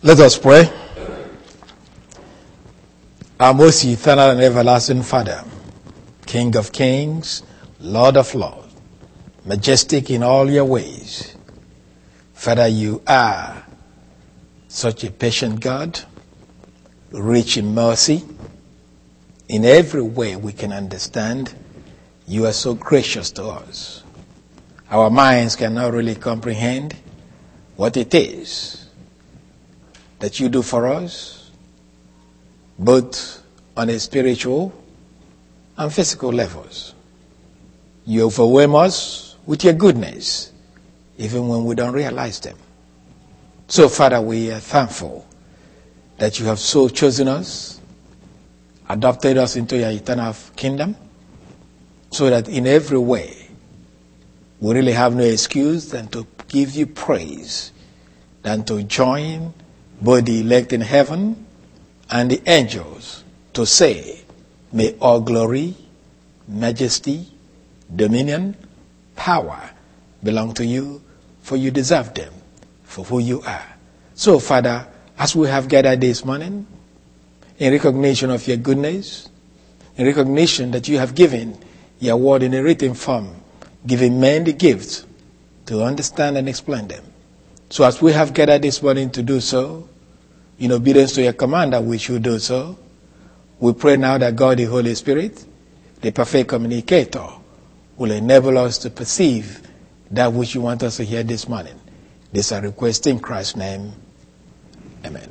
Let us pray. Our most eternal and everlasting Father, King of kings, Lord of lords, majestic in all your ways. Father, you are such a patient God, rich in mercy. In every way we can understand, you are so gracious to us. Our minds cannot really comprehend what it is that you do for us, both on a spiritual and physical levels. You overwhelm us with your goodness, even when we don't realize them. So, Father, we are thankful that you have so chosen us, adopted us into your eternal kingdom, so that in every way we really have no excuse than to give you praise, than to join both the elect in heaven and the angels to say, may all glory, majesty, dominion, power belong to you, for you deserve them, for who you are. So, Father, as we have gathered this morning, in recognition of your goodness, in recognition that you have given your word in a written form, giving men the gift to understand and explain them. So as we have gathered this morning to do so, in obedience to your command that we should do so, we pray now that God, the Holy Spirit, the perfect communicator, will enable us to perceive that which you want us to hear this morning. This I request in Christ's name. Amen.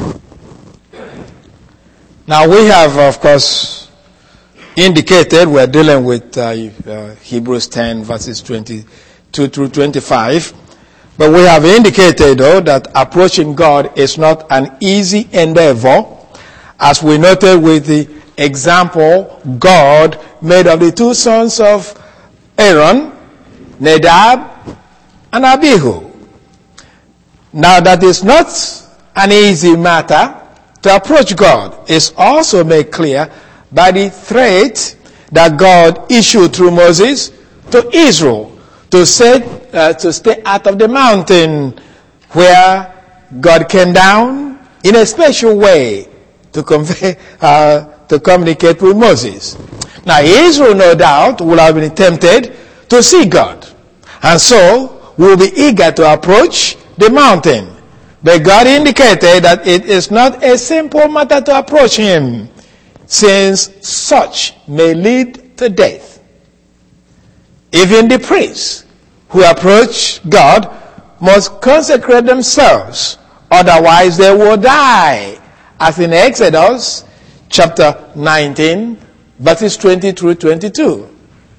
Now we have, of course, indicated we're dealing with Hebrews 10 verses 22 through 25. But we have indicated, though, that approaching God is not an easy endeavor, as we noted with the example God made of the two sons of Aaron, Nadab and Abihu. Now, that is not an easy matter to approach God. It's also made clear by the threat that God issued through Moses to Israel to stay out of the mountain, where God came down in a special way to communicate with Moses. Now, Israel, no doubt, will have been tempted to see God, and so will be eager to approach the mountain. But God indicated that it is not a simple matter to approach him, since such may lead to death. Even the priests who approach God must consecrate themselves, otherwise they will die, as in Exodus chapter 19, verses 20 through 22.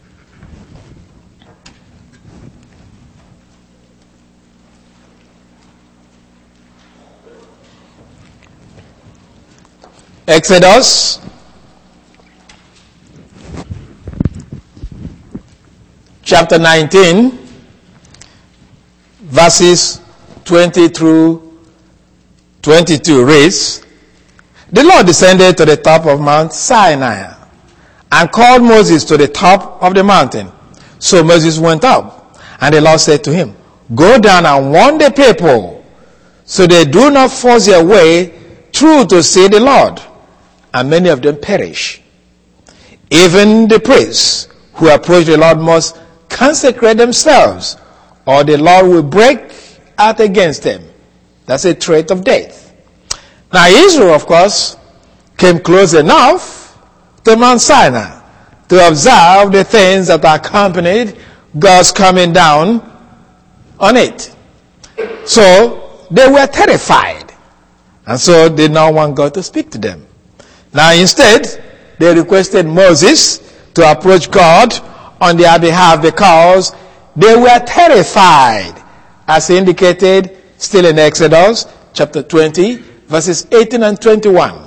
Exodus chapter 19, verses 20 through 22 reads, the Lord descended to the top of Mount Sinai and called Moses to the top of the mountain. So Moses went up, and the Lord said to him, go down and warn the people, so they do not force their way through to see the Lord, and many of them perish. Even the priests who approach the Lord must consecrate themselves, or the Lord will break out against them. That's a threat of death. Now Israel, of course, came close enough to Mount Sinai to observe the things that accompanied God's coming down on it. So they were terrified, and so they did not want God to speak to them. Now instead, they requested Moses to approach God on their behalf because they were terrified, as indicated still in Exodus chapter 20, verses 18 and 21.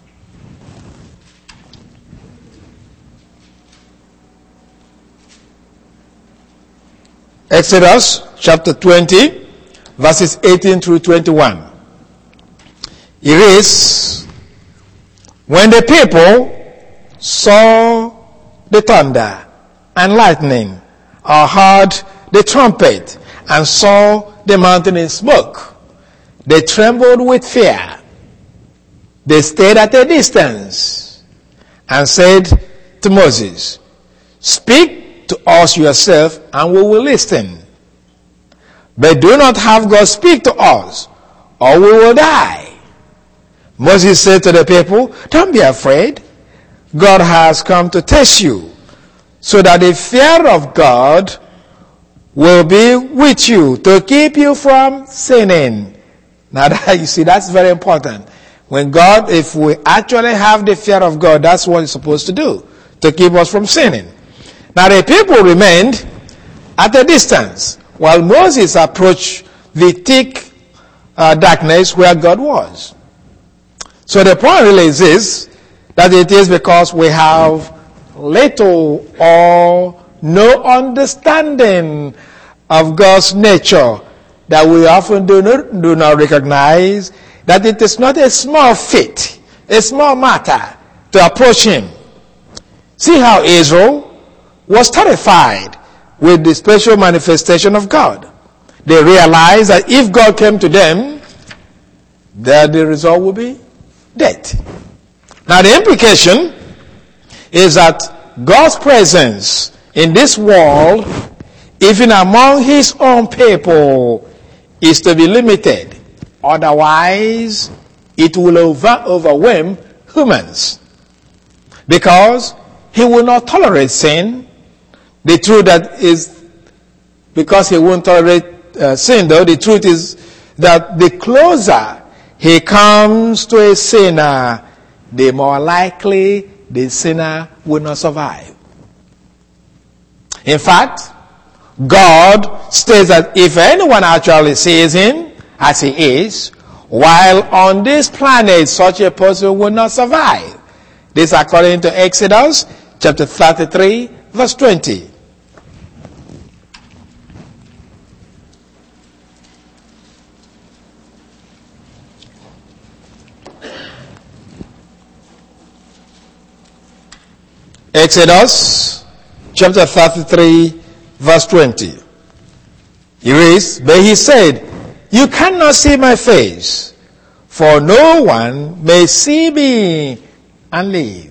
Exodus chapter 20, verses 18 through 21. It reads, when the people saw the thunder and lightning, or heard the trumpet, and saw the mountain in smoke, They trembled with fear. They stayed at a distance and said to Moses, "Speak to us yourself and we will listen. But do not have God speak to us or we will die." Moses said to the people, "Don't be afraid. God has come to test you, so that the fear of God will be with you to keep you from sinning." Now, you see, that's very important. If we actually have the fear of God, that's what it's supposed to do, to keep us from sinning. Now, the people remained at a distance while Moses approached the thick darkness where God was. So the point really is this, that it is because we have little or no understanding of God's nature that we often do not recognize that it is not a small feat, a small matter to approach Him. See how Israel was terrified with the special manifestation of God. They realized that if God came to them, that the result would be death. Now the implication is that God's presence in this world, even among His own people, is to be limited. Otherwise, it will overwhelm humans. Because He will not tolerate sin. The truth that is, because He won't tolerate sin though, the truth is that the closer He comes to a sinner, the more likely the sinner will not survive. In fact, God states that if anyone actually sees Him as He is, while on this planet such a person will not survive. This according to Exodus chapter 33 verse 20. Exodus chapter 33 verse 20. He reads, "But He said, you cannot see my face, for no one may see me and live."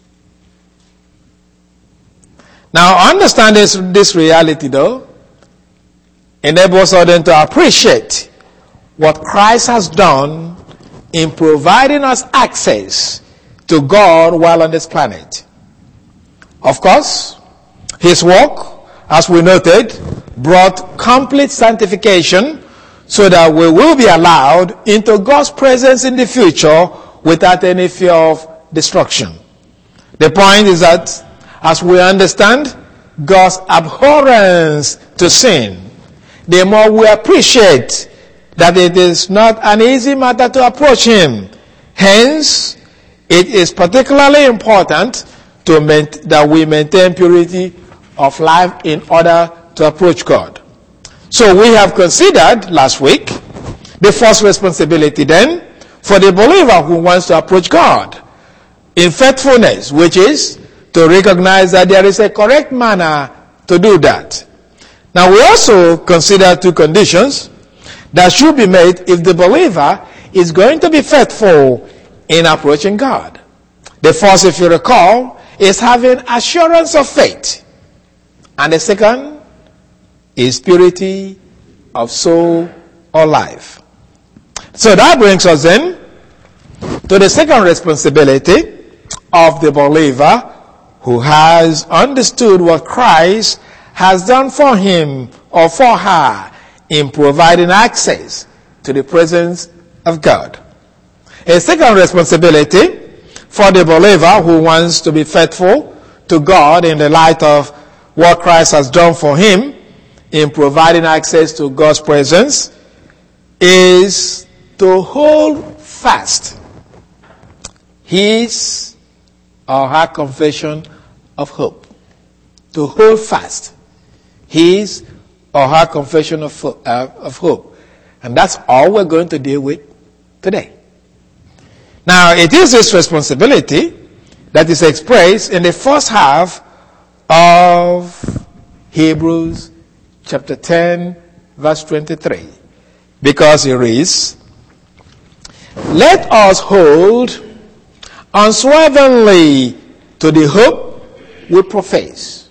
Now understand this reality though, enables us then to appreciate what Christ has done in providing us access to God while on this planet. Of course, His work, as we noted, brought complete sanctification so that we will be allowed into God's presence in the future without any fear of destruction. The point is that as we understand God's abhorrence to sin, the more we appreciate that it is not an easy matter to approach Him. Hence, it is particularly important that we maintain purity of life in order to approach God. So we have considered last week the first responsibility then for the believer who wants to approach God in faithfulness, which is to recognize that there is a correct manner to do that. Now we also consider two conditions that should be made if the believer is going to be faithful in approaching God. The first, if you recall, is having assurance of faith. And the second is purity of soul or life. So that brings us then to the second responsibility of the believer who has understood what Christ has done for him or for her in providing access to the presence of God. A second responsibility for the believer who wants to be faithful to God in the light of what Christ has done for him in providing access to God's presence is to hold fast his or her confession of hope. To hold fast his or her confession of hope. And that's all we're going to deal with today. Now, it is this responsibility that is expressed in the first half of Hebrews chapter 10, verse 23. Because it reads, Let us hold unswervingly to the hope we profess.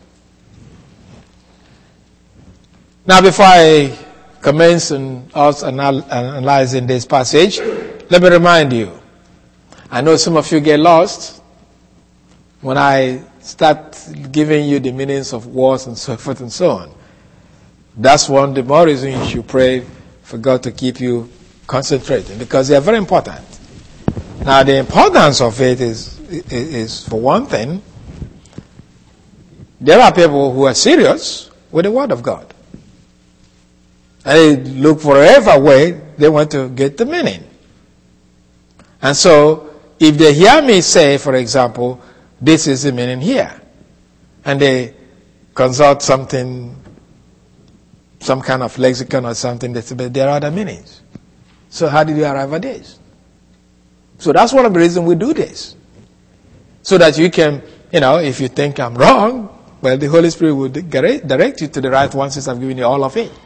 Now, before I commence on us analyzing this passage, let me remind you. I know some of you get lost when I start giving you the meanings of words and so forth and so on. That's one of the more reasons you should pray for God to keep you concentrating, because they are very important. Now, the importance of it is for one thing, there are people who are serious with the Word of God. And they look for every way they want to get the meaning. And so, if they hear me say, for example, this is the meaning here, and they consult something, some kind of lexicon or something, they say, but there are other meanings. So how did you arrive at this? So that's one of the reasons we do this. So that you can, if you think I'm wrong, well, the Holy Spirit will direct you to the right one, since I've given you all of it.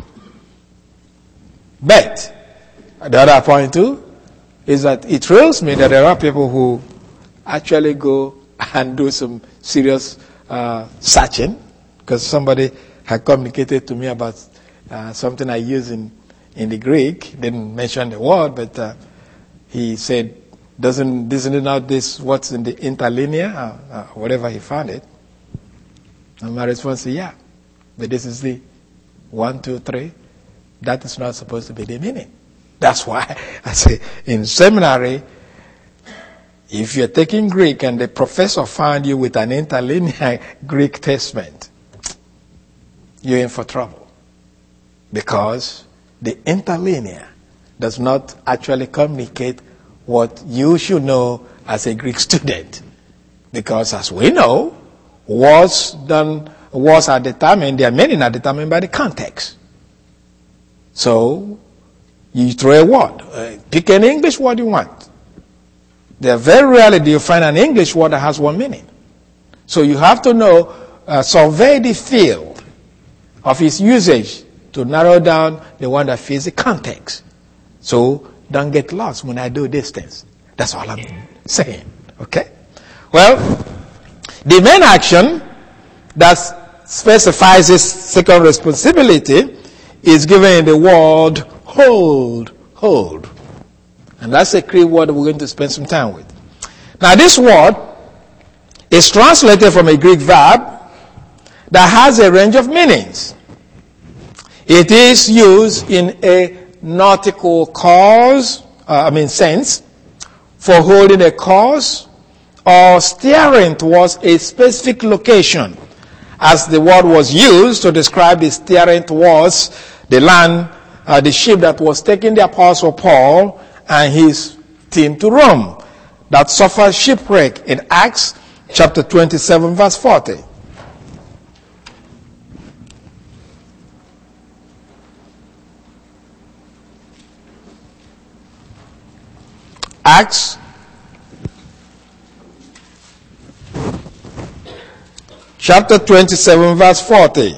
But the other point too is that it thrills me that there are people who actually go and do some serious searching, because somebody had communicated to me about something I use in the Greek. Didn't mention the word, but he said, isn't it not this what's in the interlinear, whatever he found it? And my response is, yeah, but this is the 1, 2, 3. That is not supposed to be the meaning. That's why I say in seminary, if you're taking Greek and the professor found you with an interlinear Greek testament, you're in for trouble. Because the interlinear does not actually communicate what you should know as a Greek student. Because as we know, words are determined, their meaning are determined by the context. So, you throw a word. Pick an English word you want. There very rarely do you find an English word that has one meaning. So you have to know, survey the field of its usage to narrow down the one that fits the context. So don't get lost when I do these things. That's all I'm saying. Okay? Well, the main action that specifies this second responsibility is given in the word hold. Hold. And that's a key word we're going to spend some time with. Now, this word is translated from a Greek verb that has a range of meanings. It is used in a nautical sense, for holding a course or steering towards a specific location, as the word was used to describe the steering towards the land, the ship that was taking the Apostle Paul and his team to Rome, that suffered shipwreck in Acts chapter 27, verse 40. Acts chapter 27, verse 40.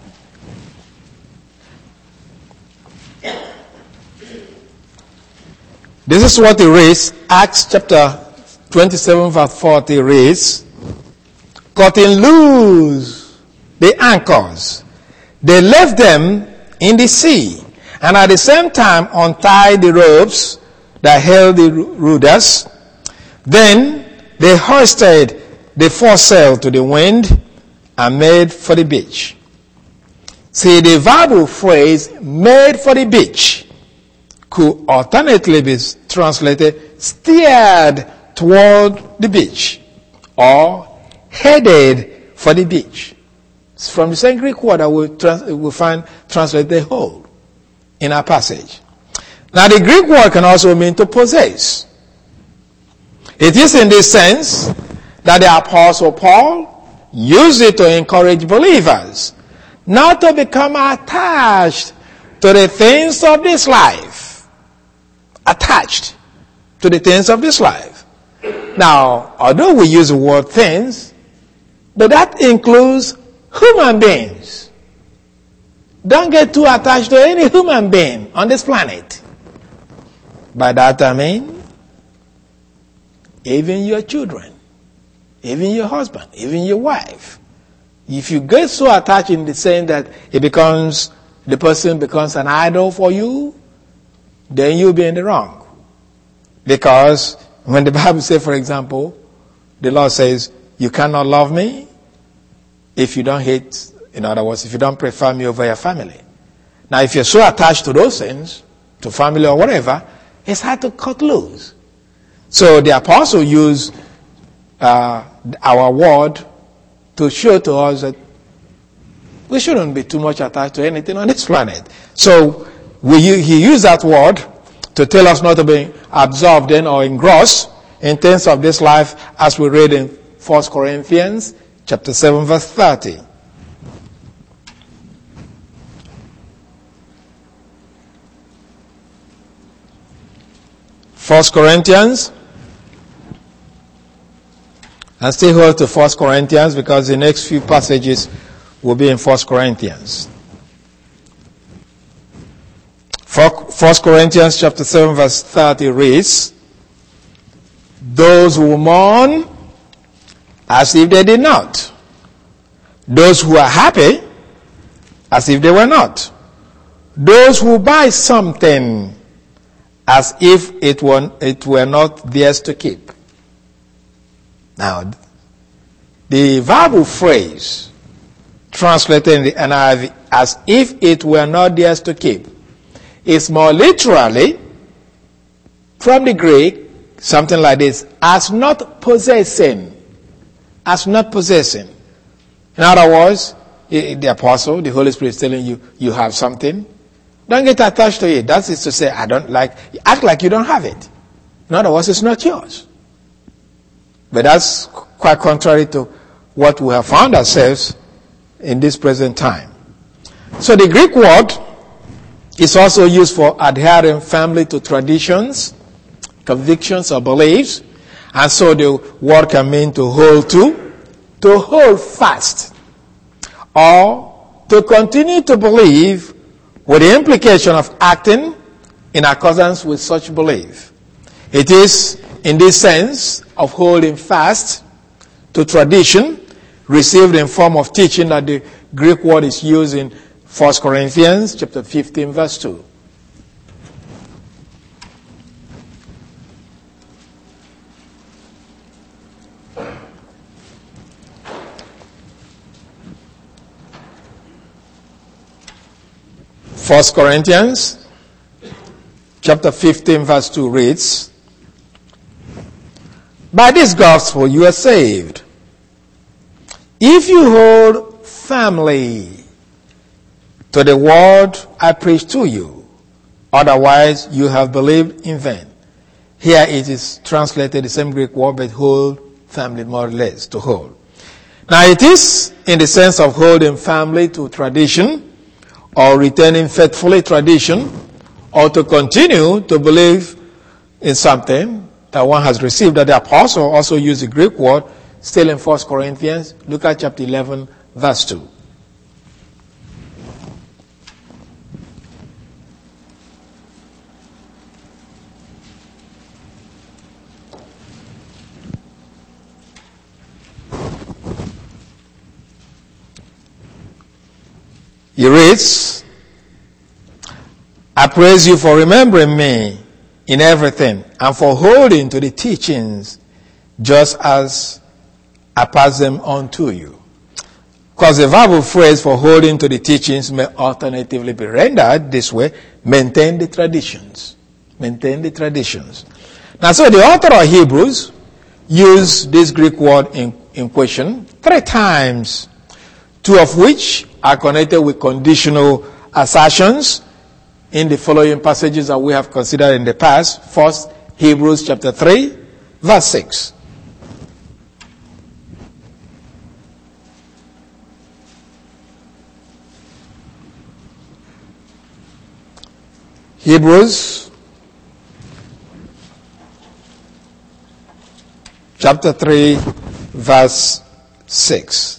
This is what it reads. Acts chapter 27, verse 40 reads, cutting loose the anchors, they left them in the sea, and at the same time untied the ropes that held the ruders. Then they hoisted the foresail to the wind and made for the beach. See, the verbal phrase made for the beach could alternately be translated steered toward the beach or headed for the beach. It's from the same Greek word that we'll find translated hold in our passage. Now, the Greek word can also mean to possess. It is in this sense that the Apostle Paul used it to encourage believers not to become attached to the things of this life. Attached to the things of this life. Now, although we use the word things, but that includes human beings. Don't get too attached to any human being on this planet. By that I mean, even your children, even your husband, even your wife. If you get so attached in the sense that the person becomes an idol for you, then you'll be in the wrong. Because when the Bible says, for example, the Lord says, you cannot love me if you don't hate, in other words, if you don't prefer me over your family. Now, if you're so attached to those things, to family or whatever, it's hard to cut loose. So the apostle used our word to show to us that we shouldn't be too much attached to anything on this planet. So he used that word to tell us not to be absorbed in or engrossed in things of this life, as we read in 1 Corinthians chapter 7, verse 30. First Corinthians, and stay hold to 1 Corinthians because the next few passages will be in 1 Corinthians. 1 Corinthians chapter 7 verse 30 reads, those who mourn as if they did not. Those who are happy as if they were not. Those who buy something as if it were not theirs to keep. Now, the verbal phrase translated in the NIV as if it were not theirs to keep is more literally from the Greek something like this: as not possessing. As not possessing. In other words, the apostle, the Holy Spirit is telling you, you have something. Don't get attached to it. That is to say, act like you don't have it. In other words, it's not yours. But that's quite contrary to what we have found ourselves in this present time. So the Greek word is also used for adhering firmly to traditions, convictions, or beliefs. And so the word can mean to hold fast, or to continue to believe, with the implication of acting in accordance with such belief. It is in this sense of holding fast to tradition received in form of teaching that the Greek word is used in 1 Corinthians chapter 15 verse 2. First Corinthians chapter 15 verse 2 reads, by this gospel you are saved, if you hold firmly to the word I preach to you, otherwise you have believed in vain. Here it is translated the same Greek word, but hold firmly, more or less, to hold. Now it is in the sense of holding firmly to tradition, or returning faithfully tradition, or to continue to believe in something that one has received, that the apostle also used the Greek word, still in 1 Corinthians. Look at chapter 11, verse 2. He reads, I praise you for remembering me in everything and for holding to the teachings just as I pass them on to you. Because the verbal phrase for holding to the teachings may alternatively be rendered this way: maintain the traditions. Maintain the traditions. Now, so the author of Hebrews used this Greek word in question 3 times, 2 of which are connected with conditional assertions in the following passages that we have considered in the past. First, Hebrews chapter 3, verse 6. Hebrews chapter 3, verse 6.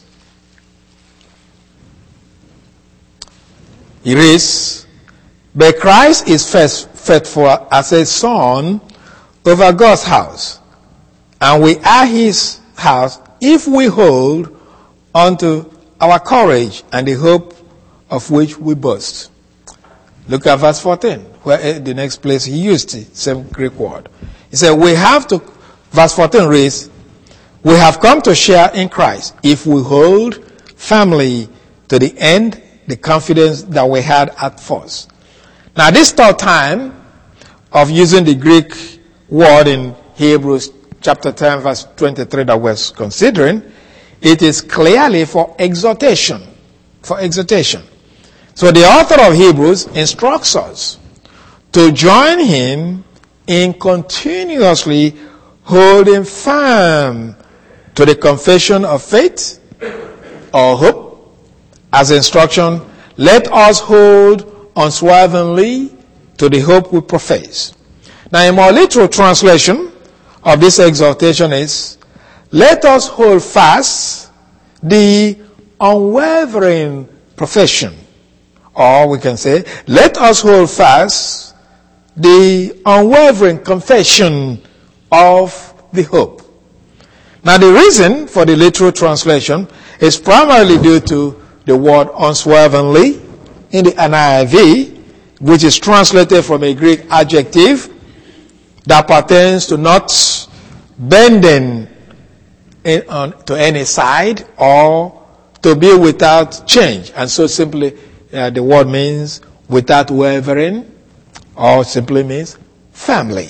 It reads, but Christ is first faithful as a son over God's house. And we are his house if we hold onto our courage and the hope of which we boast. Look at verse 14, where the next place he used the same Greek word. He said, verse 14 reads, we have come to share in Christ if we hold firmly to the end the confidence that we had at first. Now this third time of using the Greek word in Hebrews chapter 10 verse 23 that we're considering, it is clearly for exhortation. For exhortation. So the author of Hebrews instructs us to join him in continuously holding firm to the confession of faith or hope. As instruction, let us hold unswervingly to the hope we profess. Now, a more literal translation of this exhortation is, let us hold fast the unwavering profession. Or we can say, let us hold fast the unwavering confession of the hope. Now, the reason for the literal translation is primarily due to the word unswervingly in the NIV, which is translated from a Greek adjective that pertains to not bending to any side or to be without change. And so simply the word means without wavering, or simply means firmly.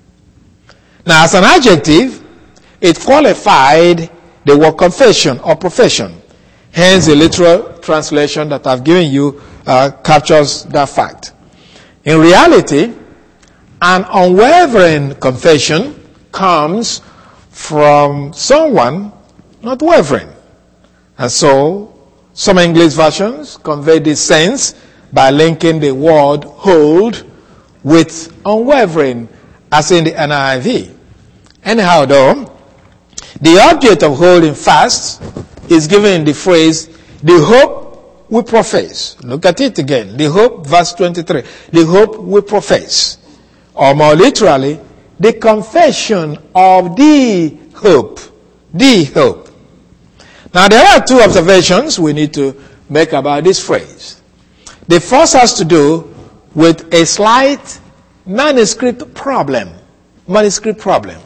Now as an adjective, it qualified the word confession or profession. Hence the literal translation that I've given you captures that fact. In reality, an unwavering confession comes from someone not wavering. And so, some English versions convey this sense by linking the word hold with unwavering, as in the NIV. Anyhow, though, the object of holding fast is given in the phrase, the hope we profess. Look at it again. The hope, verse 23. The hope we profess. Or more literally, the confession of the hope. The hope. Now there are two observations we need to make about this phrase. The first has to do with a slight manuscript problem. Manuscript problem.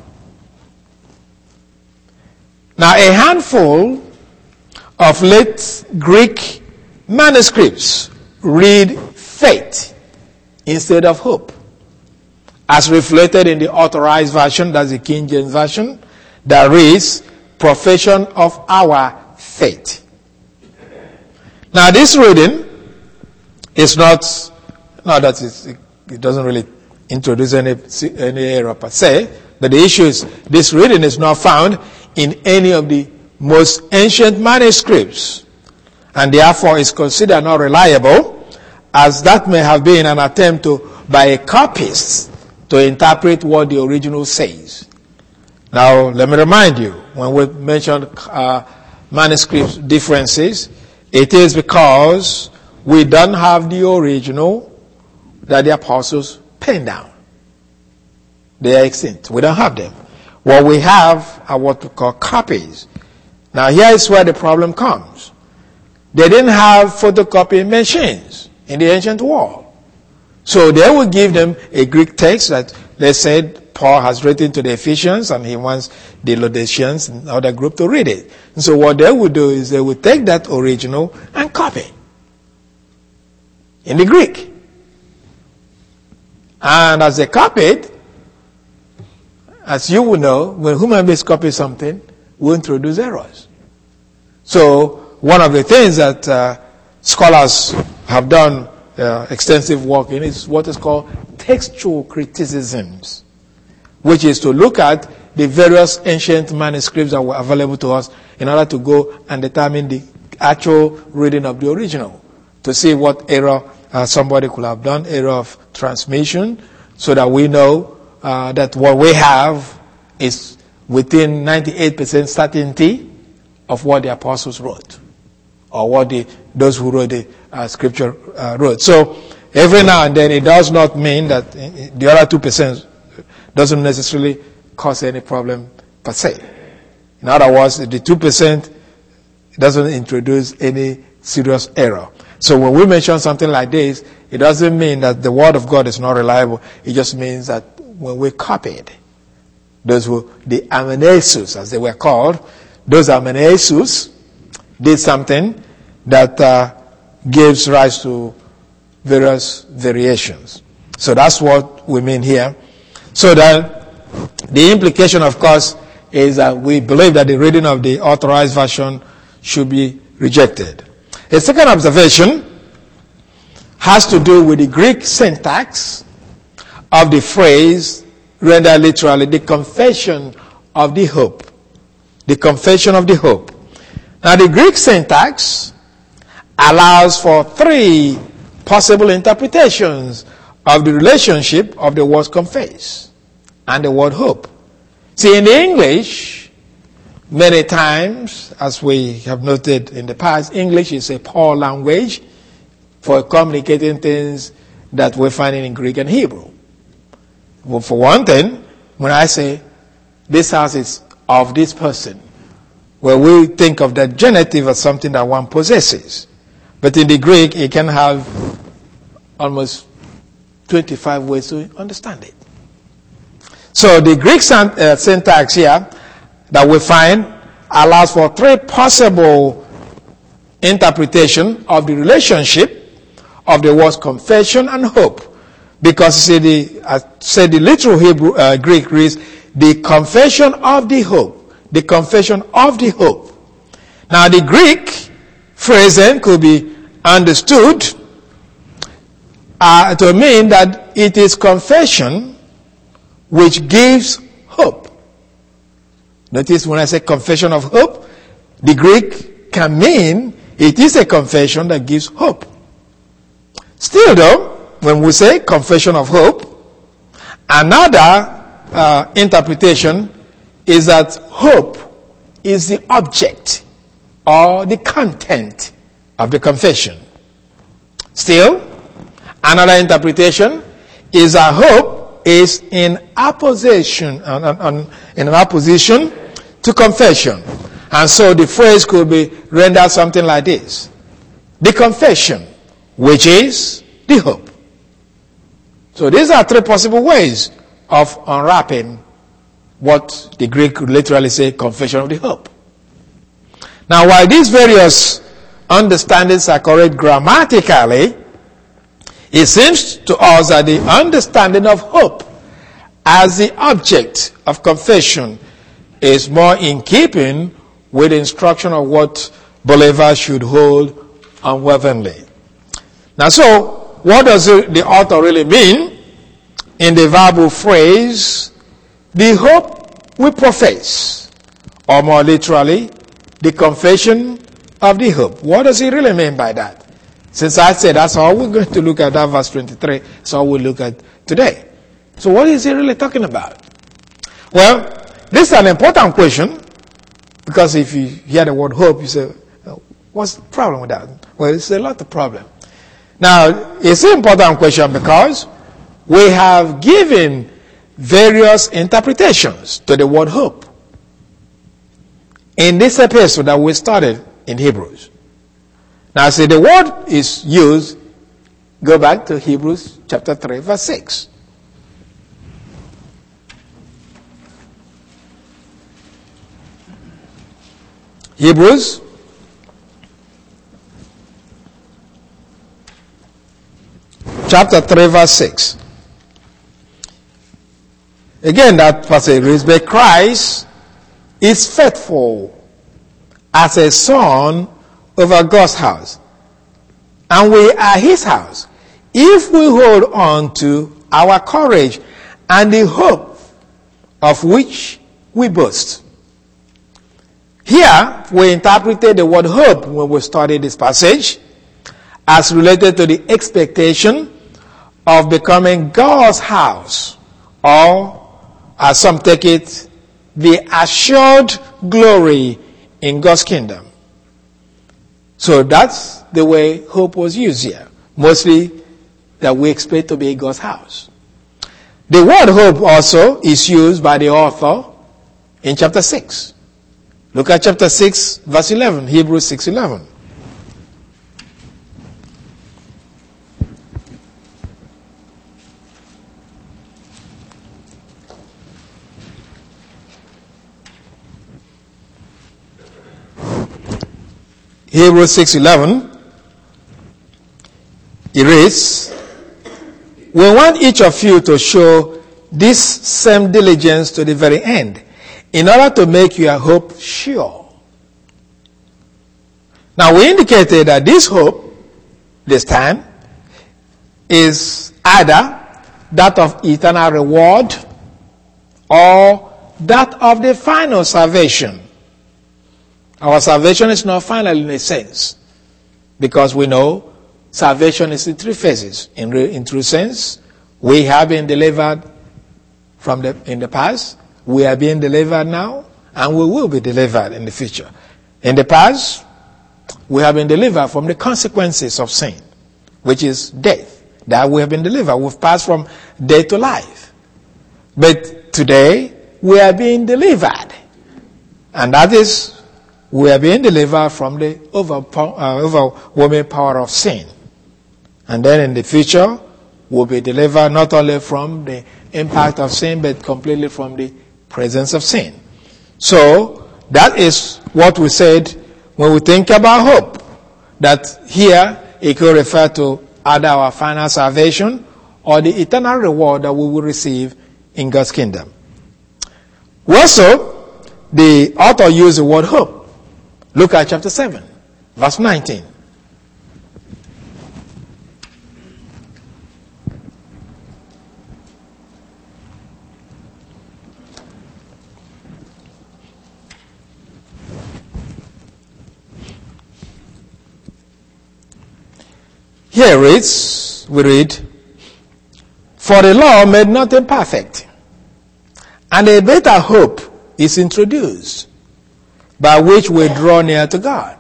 Now a handful of late Greek manuscripts read faith instead of hope, as reflected in the authorized version, that's the King James Version, that reads profession of our faith. Now this reading is not that it doesn't really introduce any error per se, but the issue is this reading is not found in any of the most ancient manuscripts, and therefore is considered not reliable, as that may have been an attempt by a copyist to interpret what the original says. Now, let me remind you, when we mentioned manuscript differences, it is because we don't have the original that the apostles penned down. They are extinct. We don't have them. What we have are what we call copies. Now, here is where the problem comes. They didn't have photocopying machines in the ancient world. So they would give them a Greek text that, let's say, Paul has written to the Ephesians and he wants the Laodiceans and other group to read it. And so what they would do is they would take that original and copy in the Greek. And as they copied, as you will know, when human beings copy something, we introduce errors. So one of the things that scholars have done extensive work in is what is called textual criticisms, which is to look at the various ancient manuscripts that were available to us in order to go and determine the actual reading of the original, to see what error somebody could have done, error of transmission, so that we know that what we have is within 98% certainty of what the apostles wrote, or what those who wrote the scripture wrote. So every now and then it does not mean that the other 2% doesn't necessarily cause any problem per se. In other words, the 2% doesn't introduce any serious error. So when we mention something like this, it doesn't mean that the word of God is not reliable. It just means that when we copied, those were the Amenesus, as they were called. Those Amenesus did something that gives rise to various variations. So that's what we mean here. So that the implication, of course, is that we believe that the reading of the Authorized Version should be rejected. A second observation has to do with the Greek syntax of the phrase, rendered literally, the confession of the hope. The confession of the hope. Now, the Greek syntax allows for three possible interpretations of the relationship of the word confess and the word hope. See, in the English, many times, as we have noted in the past, English is a poor language for communicating things that we find in Greek and Hebrew. Well, for one thing, when I say, this house is of this person, well, we think of the genitive as something that one possesses. But in the Greek, it can have almost 25 ways to understand it. So the Greek syntax here that we find allows for three possible interpretations of the relationship of the words confession and hope. Because you see, the literal Hebrew Greek reads the confession of the hope. The confession of the hope. Now the Greek phrasing could be understood to mean that it is confession which gives hope. Notice when I say confession of hope, the Greek can mean it is a confession that gives hope. Still though, when we say confession of hope, another interpretation is that hope is the object or the content of the confession. Still, another interpretation is that hope is in opposition to confession. And so the phrase could be rendered something like this: the confession, which is the hope. So these are three possible ways of unwrapping what the Greek could literally say, confession of the hope. Now, while these various understandings are correct grammatically, it seems to us that the understanding of hope as the object of confession is more in keeping with the instruction of what believers should hold unwaveringly. Now, so, what does the author really mean in the verbal phrase, the hope we profess, or more literally, the confession of the hope? What does he really mean by that? Since I said that's all we're going to look at, that verse 23, that's all we'll look at today. So what is he really talking about? Well, this is an important question, because if you hear the word hope, you say, what's the problem with that? Well, it's a lot of problem. Now, it's an important question because we have given various interpretations to the word hope in this episode that we started in Hebrews. Now, see, the word is used, go back to Hebrews chapter 3, verse 6. Hebrews chapter 3, verse 6. Again, that passage reads, but Christ is faithful as a son over God's house, and we are his house, if we hold on to our courage and the hope of which we boast. Here, we interpreted the word hope when we studied this passage as related to the expectation of becoming God's house, or, as some take it, the assured glory in God's kingdom. So that's the way hope was used here. Mostly that we expect to be God's house. The word hope also is used by the author in chapter 6. Look at chapter 6, verse 11, Hebrews 6:11. Hebrews 6:11, it reads, "We want each of you to show this same diligence to the very end, in order to make your hope sure." Now we indicated that this hope, this time, is either that of eternal reward or that of the final salvation. Our salvation is not final in a sense, because we know salvation is in three phases. In true sense, we have been delivered in the past, we are being delivered now, and we will be delivered in the future. In the past, we have been delivered from the consequences of sin, which is death. That we have been delivered. We've passed from death to life. But today, we are being delivered. And that is, we are being delivered from the overwhelming power of sin. And then in the future, we'll be delivered not only from the impact of sin, but completely from the presence of sin. So, that is what we said when we think about hope. That here, it could refer to either our final salvation or the eternal reward that we will receive in God's kingdom. Also, the author used the word hope. Look at chapter 7, verse 19. Here we read, "For the law made nothing perfect, and a better hope is introduced, by which we draw near to God."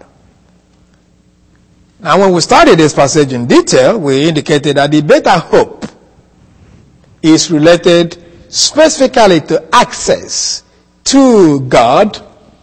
Now, when we studied this passage in detail, we indicated that the better hope is related specifically to access to God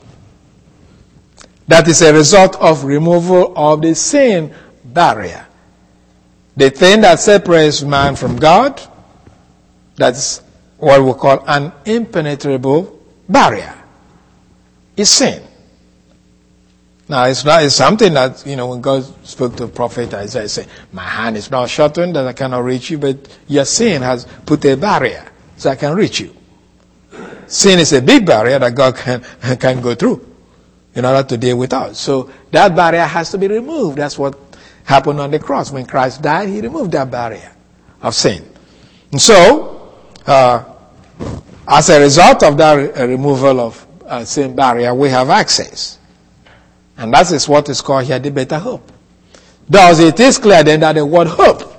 that is a result of removal of the sin barrier. The thing that separates man from God, that's what we call an impenetrable barrier, is sin. Now, it's something that, when God spoke to prophet Isaiah, he said, "My hand is not shortened that I cannot reach you, but your sin has put a barrier so I can reach you." Sin is a big barrier that God can go through in order to deal with us. So that barrier has to be removed. That's what happened on the cross. When Christ died, he removed that barrier of sin. And so, as a result of that removal of sin barrier, we have access. And that is what is called here the better hope. Thus, it is clear then that the word hope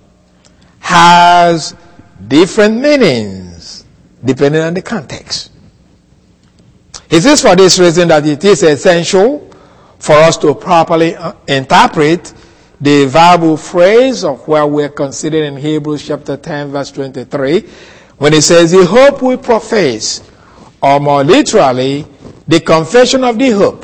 has different meanings depending on the context. It is for this reason that it is essential for us to properly interpret the verbal phrase of what we are considering in Hebrews chapter 10, verse 23, when it says, "The hope we profess," or more literally, the confession of the hope.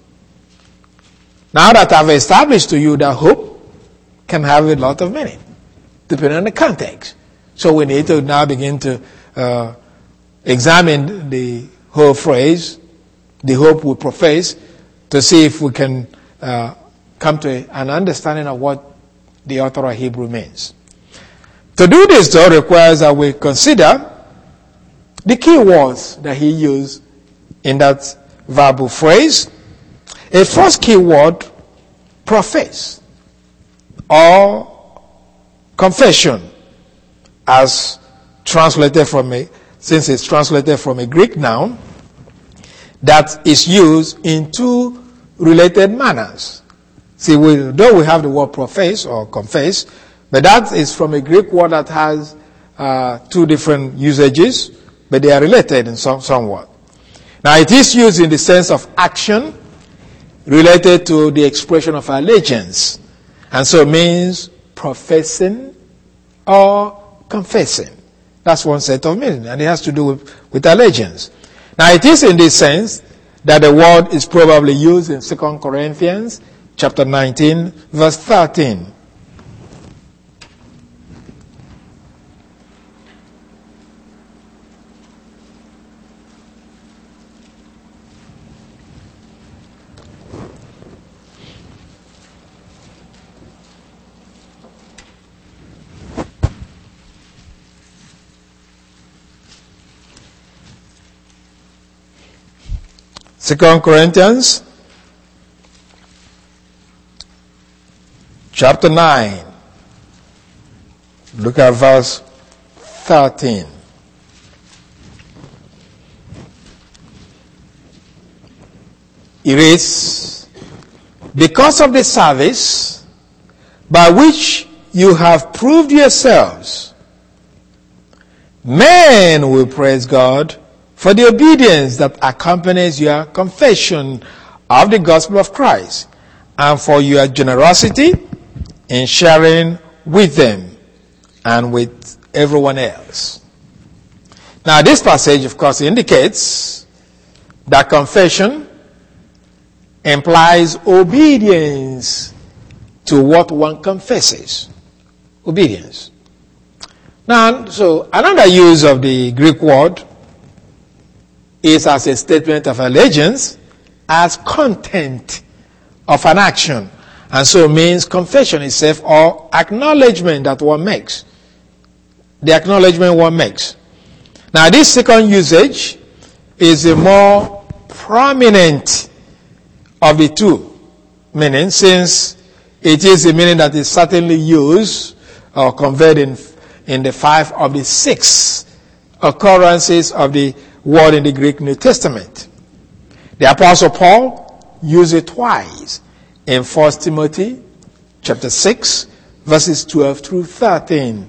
Now that I've established to you that hope can have a lot of meaning, depending on the context. So we need to now begin to examine the whole phrase, the hope we profess, to see if we can come to an understanding of what the author of Hebrew means. To do this, though, requires that we consider the key words that he used in that verbal phrase. A first key word, profess, or confession, as translated since it's translated from a Greek noun, that is used in two related manners. See, though we have the word profess or confess, but that is from a Greek word that has two different usages, but they are related in somewhat. Now, it is used in the sense of action, related to the expression of allegiance, and so it means professing or confessing. That's one set of meaning, and it has to do with allegiance. Now it is in this sense that the word is probably used in 2 Corinthians chapter 19, verse 13. Second Corinthians chapter 9. Look at verse 13. It reads, because of the service by which you have proved yourselves, men will praise God for the obedience that accompanies your confession of the gospel of Christ, and for your generosity in sharing with them and with everyone else. Now, this passage, of course, indicates that confession implies obedience to what one confesses. Obedience. Now, so another use of the Greek word is as a statement of allegiance, as content of an action, and so means confession itself or acknowledgement that one makes. The acknowledgement one makes. Now, this second usage is the more prominent of the two meanings, since it is the meaning that is certainly used or conveyed in the 5 of the 6 occurrences of the word in the Greek New Testament. The Apostle Paul used it twice in 1 Timothy chapter 6, verses 12 through 13.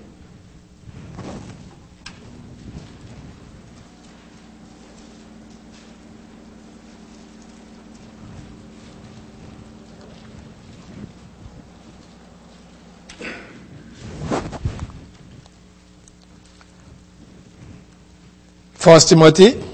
First Timothy,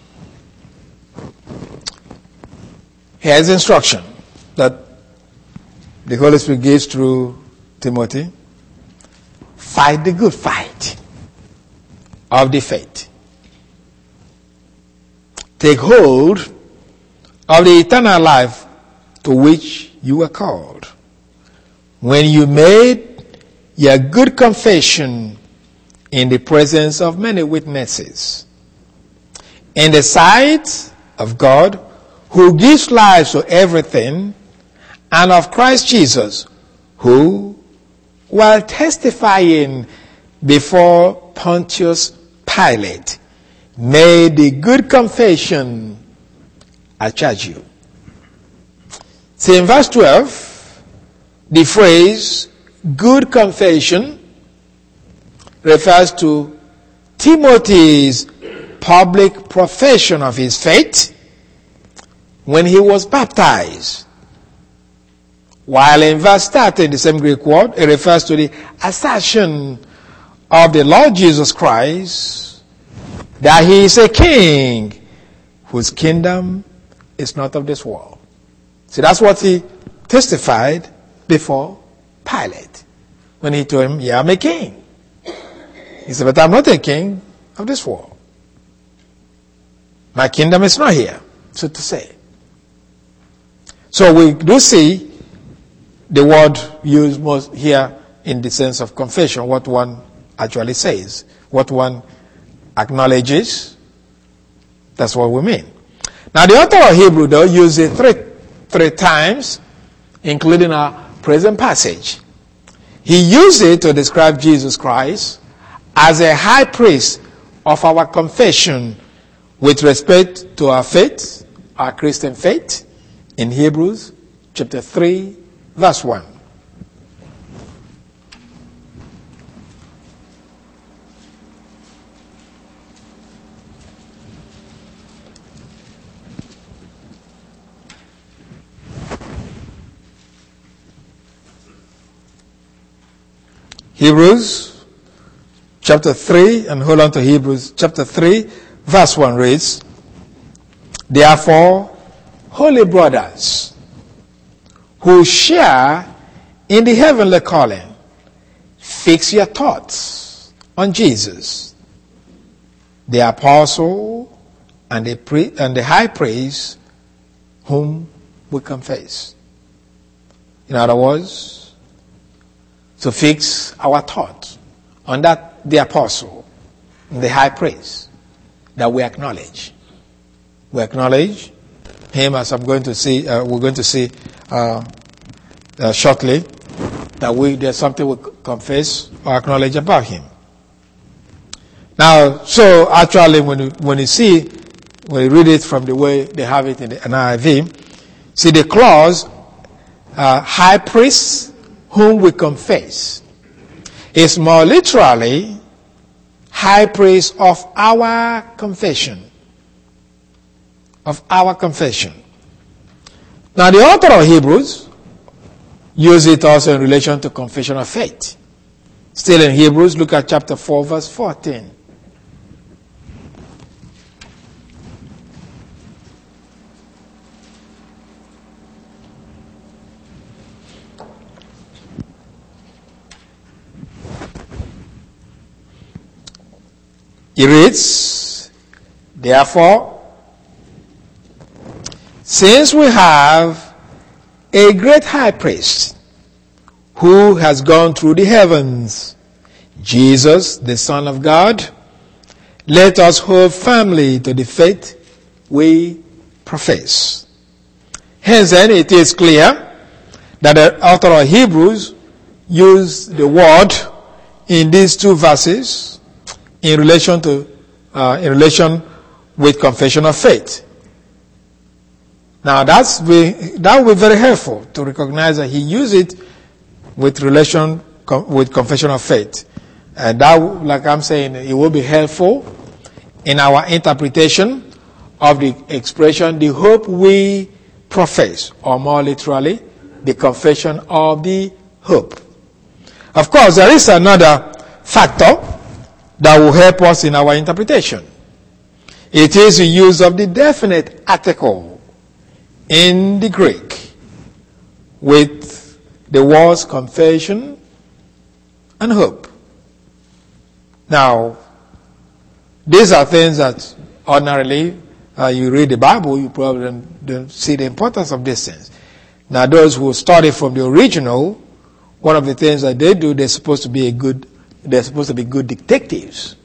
here's instruction that the Holy Spirit gives through Timothy. Fight the good fight of the faith. Take hold of the eternal life to which you were called, when you made your good confession in the presence of many witnesses. In the sight of God, who gives life to everything, and of Christ Jesus, who, while testifying before Pontius Pilate, made the good confession I charge you. See, in verse 12, the phrase good confession refers to Timothy's public profession of his faith when he was baptized. While in verse 13, the same Greek word, it refers to the assertion of the Lord Jesus Christ that he is a king whose kingdom is not of this world. See, that's what he testified before Pilate when he told him, yeah, I'm a king. He said, but I'm not a king of this world. My kingdom is not here, so to say. So we do see the word used most here in the sense of confession, what one actually says, what one acknowledges. That's what we mean. Now the author of Hebrew, though, used it three times, including our present passage. He used it to describe Jesus Christ as a high priest of our confession with respect to our faith, our Christian faith, in Hebrews chapter 3, verse 1. Hebrews chapter 3, and hold on to Hebrews chapter 3, verse 1 reads, Therefore, holy brothers who share in the heavenly calling, fix your thoughts on Jesus, the apostle and the high priest whom we confess. In other words, to fix our thoughts on that the apostle, the high priest that we acknowledge. We acknowledge him, as we're going to see shortly, that there's something we confess or acknowledge about him. Now, so actually, when you read it from the way they have it in the NIV, see the clause, high priest whom we confess, is more literally high priest of our confession. Of our confession. Now, the author of Hebrews use it also in relation to confession of faith. Still in Hebrews, look at chapter 4, verse 14. He reads, therefore, since we have a great high priest who has gone through the heavens, Jesus, the Son of God, let us hold firmly to the faith we profess. Hence then, it is clear that the author of Hebrews used the word in these two verses in relation with confession of faith. Now that will be very helpful to recognize that he used it with confession of faith. And that, like I'm saying, it will be helpful in our interpretation of the expression, the hope we profess, or more literally, the confession of the hope. Of course, there is another factor that will help us in our interpretation. It is the use of the definite article in the Greek with the words confession and hope. Now, these are things that ordinarily you read the Bible, you probably don't see the importance of these things. Now, those who study from the original, one of the things that they do, they're supposed to be good detectives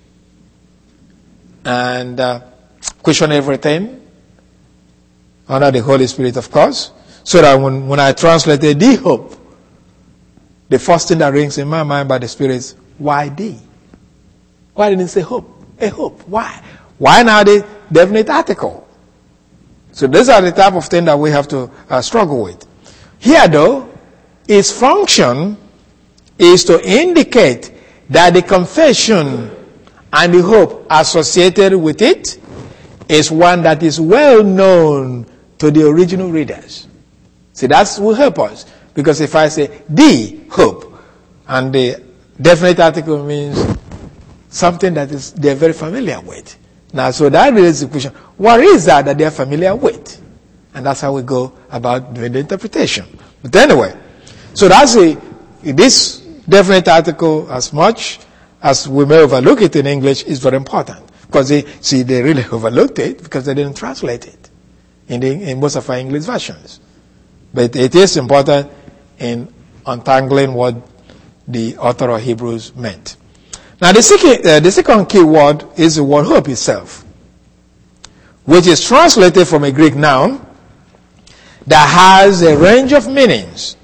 and question everything under the Holy Spirit, of course, so that when I translated the hope, the first thing that rings in my mind by the Spirit is, why thee? Why didn't it say hope? A hope. Why? Why now the definite article? So these are the type of thing that we have to struggle with. Here, though, its function is to indicate that the confession and the hope associated with it is one that is well known to the original readers. See, that will help us. Because if I say the hope, and the definite article means something that they're very familiar with. Now, so that raises the question, what is that they're familiar with? And that's how we go about doing the interpretation. But anyway, so that's this definite article, as much as we may overlook it in English, is very important. Because they really overlooked it because they didn't translate it in most of our English versions. But it is important in untangling what the author of Hebrews meant. Now, the second key word is the word hope itself, which is translated from a Greek noun that has a range of meanings.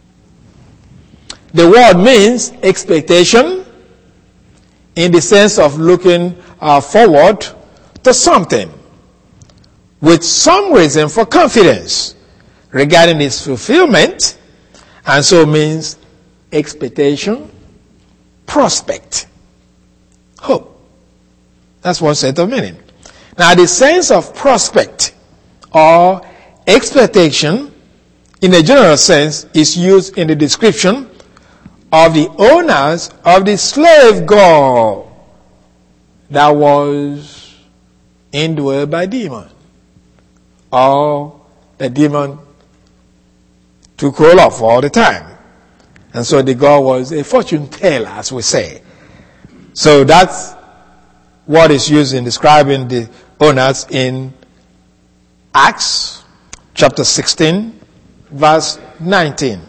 The word means expectation in the sense of looking forward to something with some reason for confidence regarding its fulfillment, and so means expectation, prospect, hope. That's one set of meaning. Now, the sense of prospect or expectation in a general sense is used in the description of the owners of the slave girl that was indwelled by demons. all the demon took hold of all the time. And so the God was a fortune teller, as we say. So that's what is used in describing the owners in Acts chapter 16, verse 19.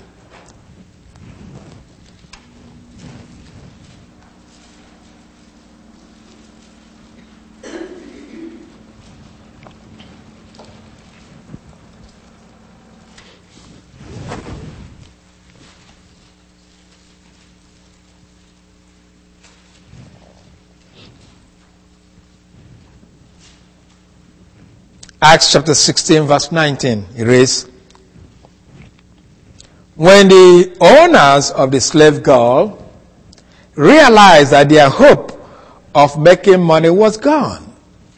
Acts chapter 16, verse 19, it reads, when the owners of the slave girl realized that their hope of making money was gone,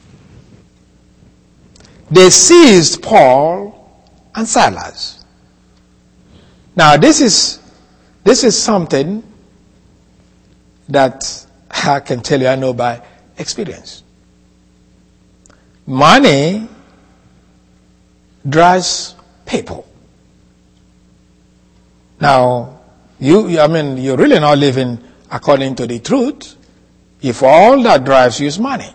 they seized Paul and Silas. Now, this is something that I can tell you I know by experience. Money drives people. Now, you're really not living according to the truth if all that drives you is money.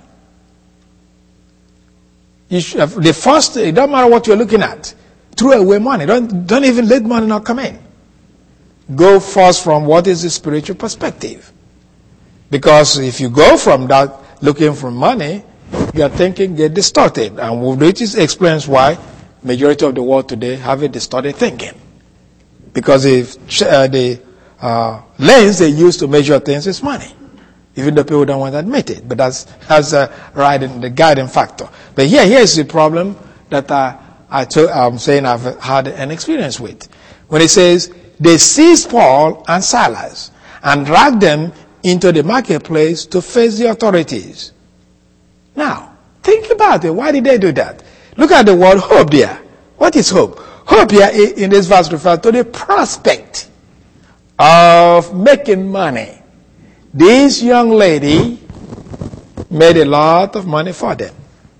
It don't matter what you're looking at. Throw away money. Don't even let money not come in. Go first from what is the spiritual perspective. Because if you go from that looking for money, your thinking get distorted. And which explains why majority of the world today have a distorted thinking. Because the lens they use to measure things is money. Even though people don't want to admit it. But that's the guiding factor. But here is the problem that I'm saying I've had an experience with. When it says, they seized Paul and Silas and dragged them into the marketplace to face the authorities. Now, think about it. Why did they do that? Look at the word hope there. What is hope? Hope here in this verse refers to the prospect of making money. This young lady made a lot of money for them.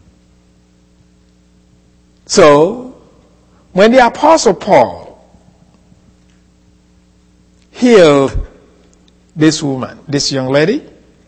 So, when the Apostle Paul healed this woman, this young lady,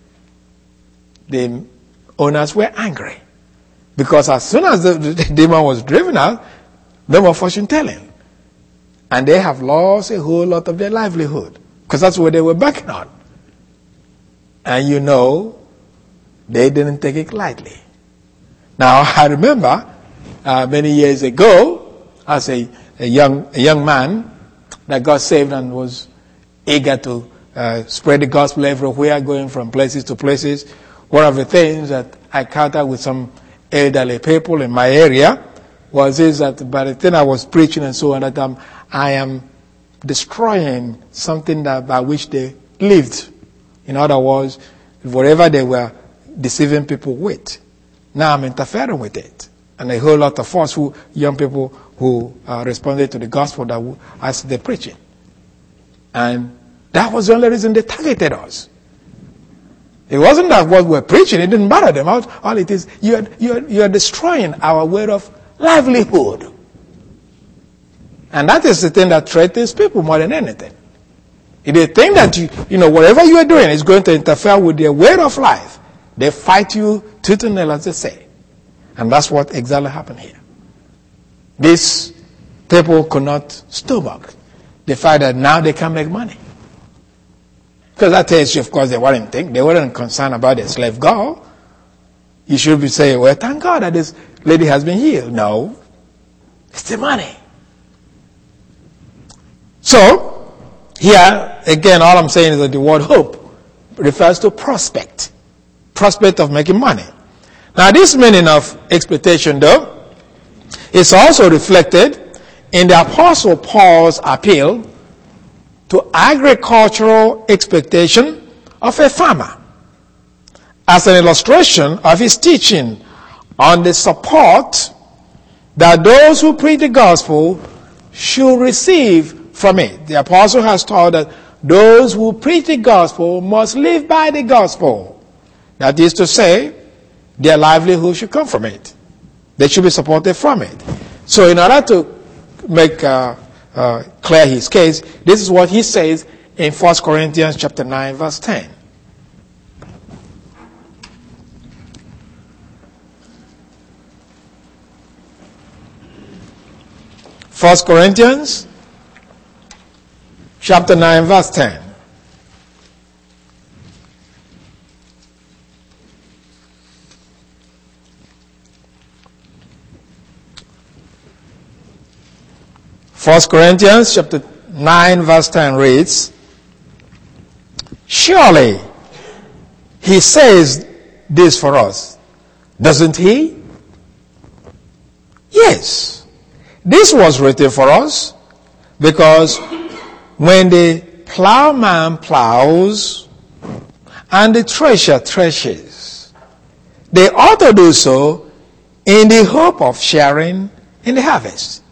the owners were angry. Because as soon as the demon was driven out, no more fortune telling. And they have lost a whole lot of their livelihood. Because that's what they were banking on. And they didn't take it lightly. Now, I remember many years ago, as a young man that got saved and was eager to spread the gospel everywhere, going from places to places. One of the things that I encountered with some elderly people in my area was that by the time I was preaching and so on, that I am destroying something by which they lived. In other words, whatever they were deceiving people with, now I'm interfering with it. And a whole lot of forceful young people who responded to the gospel that as they're preaching. And that was the only reason they targeted us. It wasn't that what we're preaching, it didn't matter them. All it is, you're destroying our way of livelihood. And that is the thing that threatens people more than anything. If they think that whatever you are doing is going to interfere with their way of life, they fight you tooth and nail, as they say. And that's what exactly happened here. These people could not stomach the fact that now they can make money. Because that tells you, of course, they weren't concerned about the slave girl. You should be saying, well, thank God that this lady has been healed. No. It's the money. So, here, again, all I'm saying is that the word hope refers to prospect. Prospect of making money. Now, this meaning of expectation, though, is also reflected in the Apostle Paul's appeal to agricultural expectation of a farmer as an illustration of his teaching on the support that those who preach the gospel should receive from it. The apostle has taught that those who preach the gospel must live by the gospel. That is to say, their livelihood should come from it. They should be supported from it. So in order to make clear his case, this is what he says in 1 Corinthians chapter 9, verse 10. 1 Corinthians chapter 9, verse 10. First Corinthians chapter 9 verse 10 reads, surely he says this for us, doesn't he? Yes. This was written for us because when the plowman plows and the thresher threshes, they ought to do so in the hope of sharing in the harvest.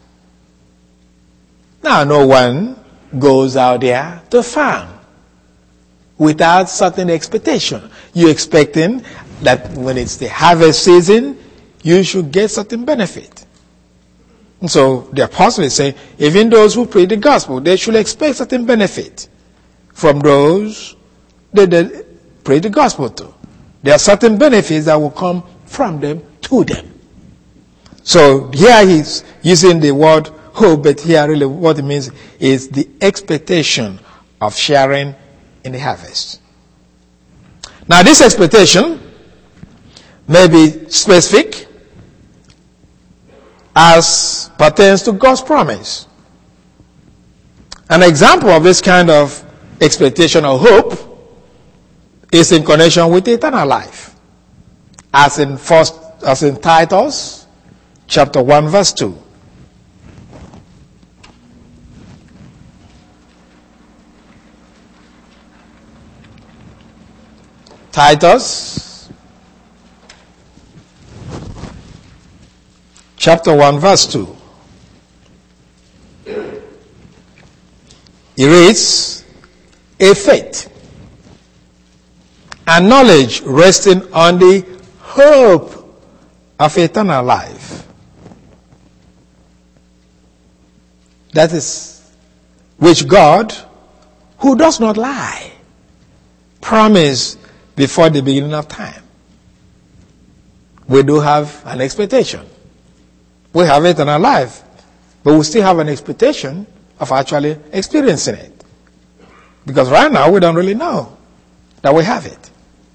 Now, no one goes out there to farm without certain expectation. You're expecting that when it's the harvest season, you should get certain benefit. And so the apostle is saying, even those who preach the gospel, they should expect certain benefit from those that they preach the gospel to. There are certain benefits that will come from them to them. So here he's using the word hope, but here really what it means is the expectation of sharing in the harvest. Now this expectation may be specific as pertains to God's promise. An example of this kind of expectation or hope is in connection with eternal life, as in Titus chapter 1 verse 2. Titus chapter 1 verse 2. It reads, a faith and knowledge resting on the hope of eternal life. That is, which God, who does not lie, promised before the beginning of time. We do have an expectation. We have eternal life, but we still have an expectation of actually experiencing it. Because right now we don't really know that we have it.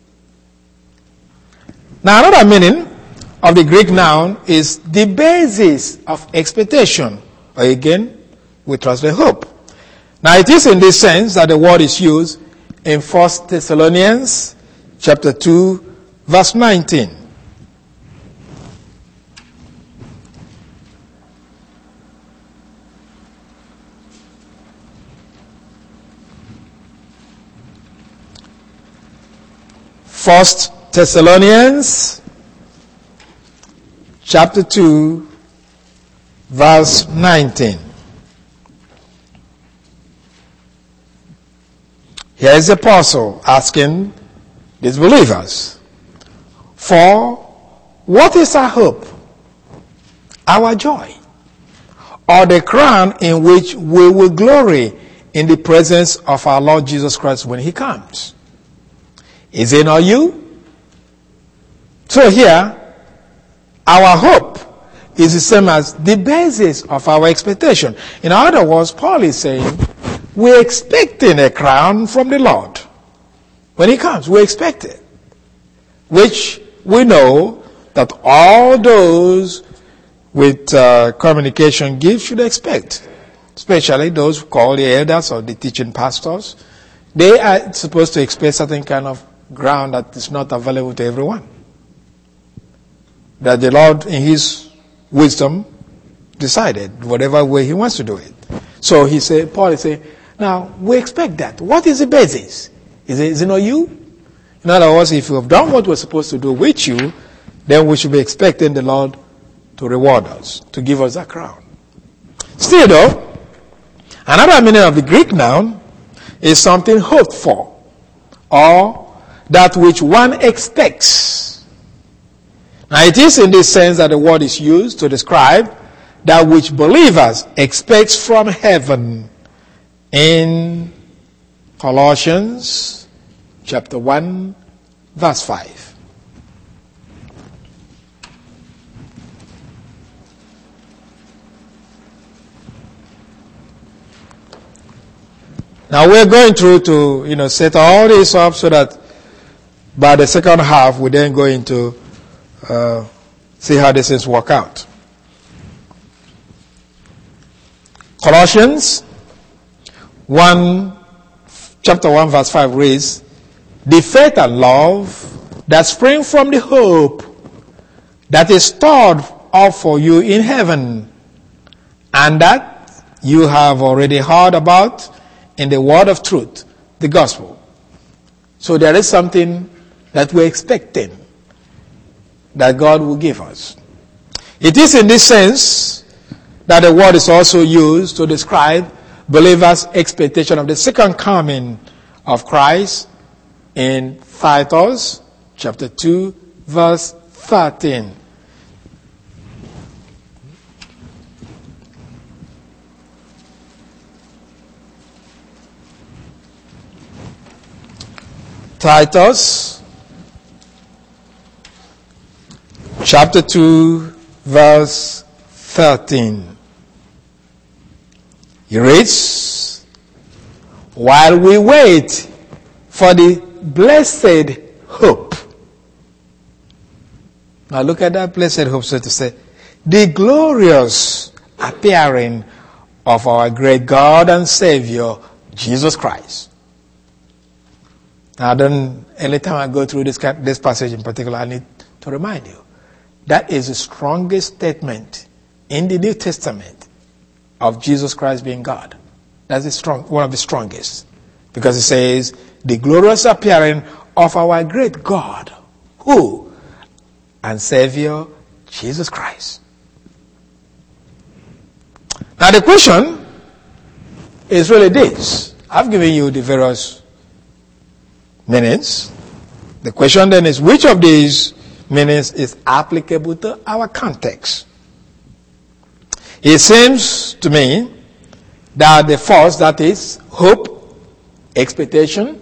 Now another meaning of the Greek noun is the basis of expectation, or again, we translate hope. Now it is in this sense that the word is used in 1 Thessalonians chapter 2 verse 19. First Thessalonians chapter 2 verse 19. Here is the apostle asking these believers, for what is our hope, our joy, or the crown in which we will glory in the presence of our Lord Jesus Christ when he comes? Is it not you? So here, our hope is the same as the basis of our expectation. In other words, Paul is saying, we're expecting a crown from the Lord. When he comes, we expect it. Which we know that all those with communication gifts should expect. Especially those called the elders or the teaching pastors. They are supposed to expect certain kind of ground that is not available to everyone. That the Lord, in his wisdom, decided whatever way he wants to do it. So Paul is saying, now we expect that. What is the basis? Is it not you? In other words, if you have done what we're supposed to do with you, then we should be expecting the Lord to reward us, to give us that crown. Still though, another meaning of the Greek noun is something hoped for, or that which one expects. Now it is in this sense that the word is used to describe that which believers expect from heaven in Colossians chapter 1 verse 5. Now we're going through to, set all this up so that by the second half we then go into see how this things work out. Colossians chapter 1 verse 5 reads, the faith and love that spring from the hope that is stored up for you in heaven, and that you have already heard about in the word of truth, the gospel. So there is something that we're expecting that God will give us. It is in this sense that the word is also used to describe believers' expectation of the second coming of Christ in Titus chapter 2 verse 13. Titus chapter 2 verse 13. He reads, while we wait for the blessed hope. Now look at that blessed hope, so to say. The glorious appearing of our great God and Savior, Jesus Christ. Now anytime I go through this passage in particular, I need to remind you, that is the strongest statement in the New Testament of Jesus Christ being God. That's one of the strongest. Because it says, the glorious appearing of our great God, who? And Savior, Jesus Christ. Now the question is really this. I've given you the various meanings. The question then is, which of these meanings is applicable to our context? It seems to me that the first, that is hope, expectation,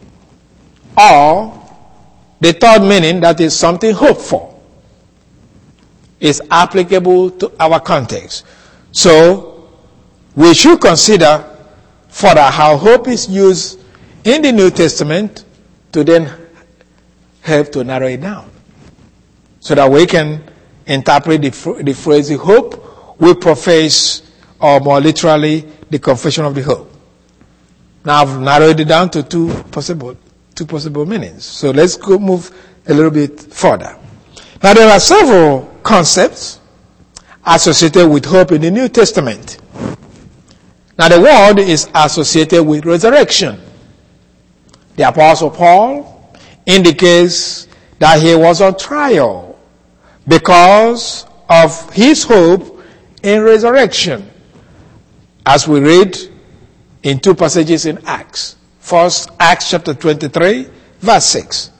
or the third meaning, that is something hoped for, is applicable to our context. So we should consider further how hope is used in the New Testament to then help to narrow it down, so that we can interpret the phrase, the hope we profess, or more literally, the confession of the hope. Now I've narrowed it down to two possible meanings. So let's move a little bit further. Now there are several concepts associated with hope in the New Testament. Now the word is associated with resurrection. The Apostle Paul indicates that he was on trial because of his hope in resurrection, as we read in two passages in Acts. First, Acts chapter 23, verse 6.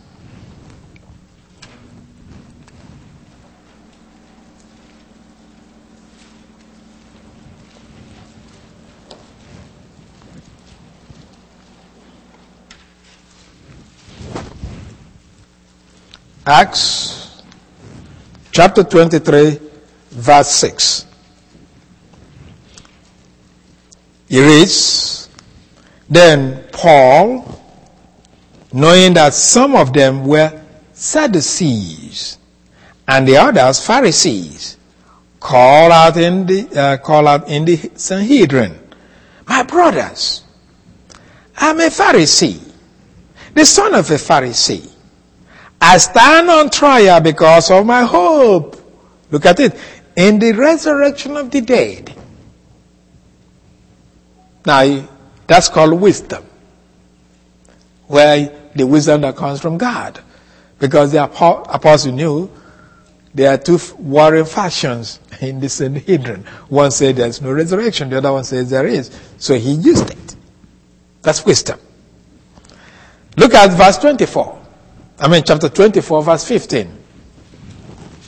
Acts chapter 23, verse 6. He reads, then Paul, knowing that some of them were Sadducees and the others Pharisees, called out in the Sanhedrin, my brothers, I'm a Pharisee, the son of a Pharisee. I stand on trial because of my hope. Look at it. In the resurrection of the dead. Now, that's called wisdom. Where the wisdom that comes from God. Because the apostle knew there are two warring factions in the Sanhedrin. One said there's no resurrection. The other one says there is. So he used it. That's wisdom. Look at verse 24. Chapter 24, verse 15.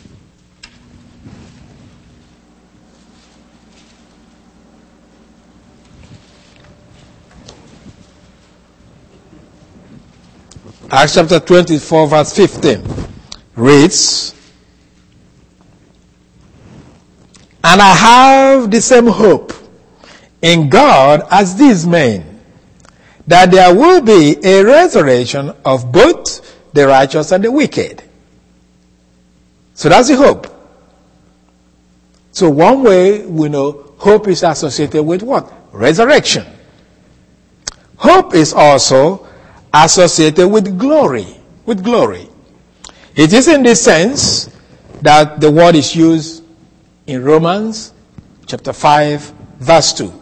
Acts chapter 24 verse 15 reads, "And I have the same hope in God as these men, that there will be a resurrection of both the righteous and the wicked." So that's the hope. So one way we know hope is associated with what? Resurrection. Hope is also associated with glory. With glory. It is in this sense that the word is used in Romans chapter 5 verse 2.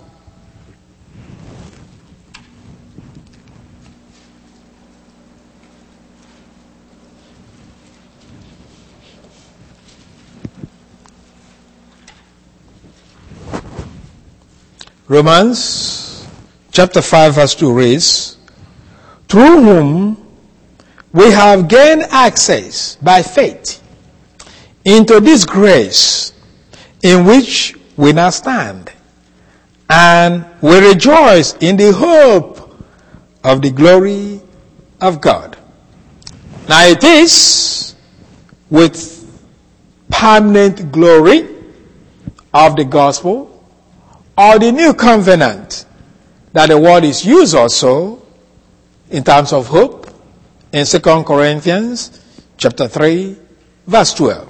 Romans chapter 5 verse 2 reads, "Through whom we have gained access by faith into this grace in which we now stand, and we rejoice in the hope of the glory of God." Now it is with permanent glory of the gospel or the new covenant that the word is used also in terms of hope in 2 Corinthians chapter 3 verse 12.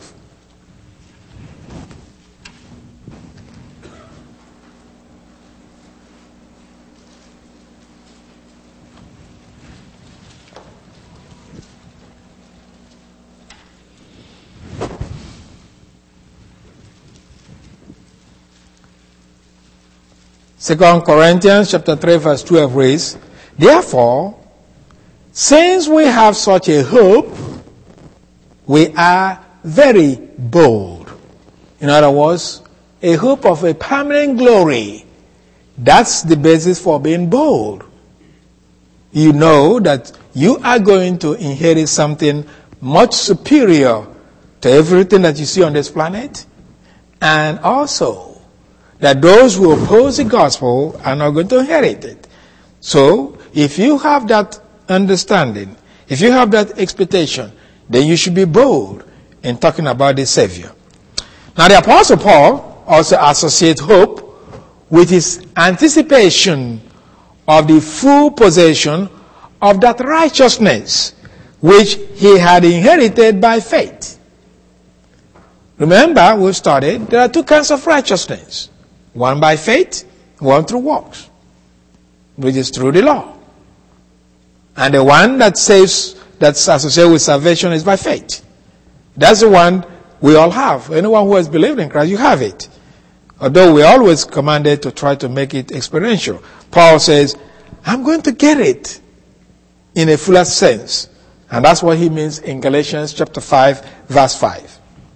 Second Corinthians chapter 3 verse 12 reads, "Therefore, since we have such a hope, we are very bold." In other words, a hope of a permanent glory. That's the basis for being bold. You know that you are going to inherit something much superior to everything that you see on this planet, and also that those who oppose the gospel are not going to inherit it. So, if you have that understanding, if you have that expectation, then you should be bold in talking about the Savior. Now, the Apostle Paul also associates hope with his anticipation of the full possession of that righteousness which he had inherited by faith. Remember, we studied, there are two kinds of righteousness. One by faith, one through works, which is through the law. And the one that saves, that's associated with salvation, is by faith. That's the one we all have. Anyone who has believed in Christ, you have it. Although we're always commanded to try to make it experiential. Paul says, I'm going to get it in a fuller sense. And that's what he means in Galatians chapter 5, verse 5.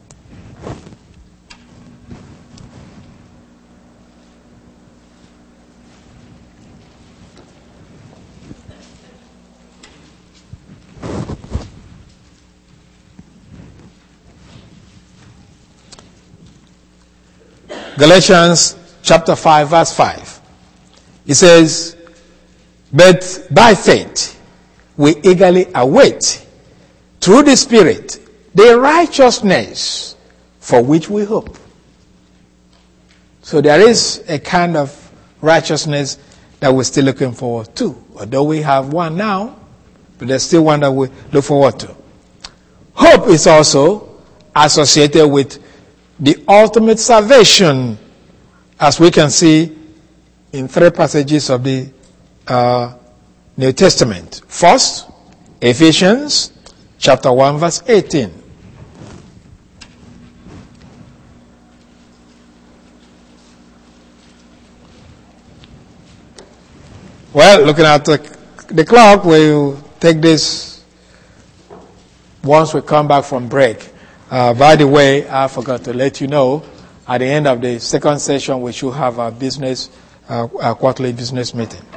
Galatians chapter 5 verse 5. It says, "But by faith we eagerly await through the Spirit the righteousness for which we hope." So there is a kind of righteousness that we're still looking forward to. Although we have one now, but there's still one that we look forward to. Hope is also associated with the ultimate salvation, as we can see in three passages of the New Testament. First, Ephesians chapter 1 verse 18. Well, looking at the clock, we'll take this once we come back from break. By the way, I forgot to let you know, at the end of the second session, we should have our quarterly business meeting.